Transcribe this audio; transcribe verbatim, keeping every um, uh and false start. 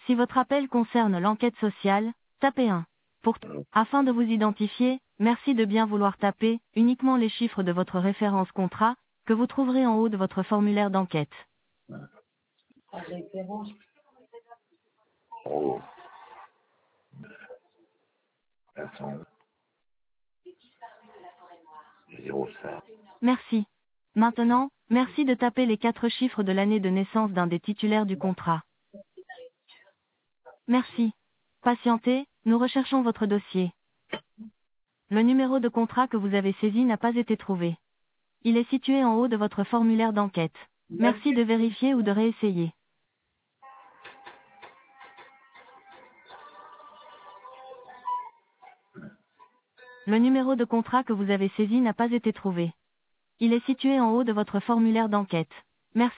Si votre appel concerne l'enquête sociale, tapez un. Pour Afin de vous identifier, merci de bien vouloir taper uniquement les chiffres de votre référence contrat, que vous trouverez en haut de votre formulaire d'enquête. Oh, attends, zéro cinq. Merci. Maintenant, merci de taper les quatre chiffres de l'année de naissance d'un des titulaires du contrat. Merci. Patientez, nous recherchons votre dossier. Le numéro de contrat que vous avez saisi n'a pas été trouvé. Il est situé en haut de votre formulaire d'enquête. Merci de vérifier ou de réessayer. Le numéro de contrat que vous avez saisi n'a pas été trouvé. Il est situé en haut de votre formulaire d'enquête. Merci.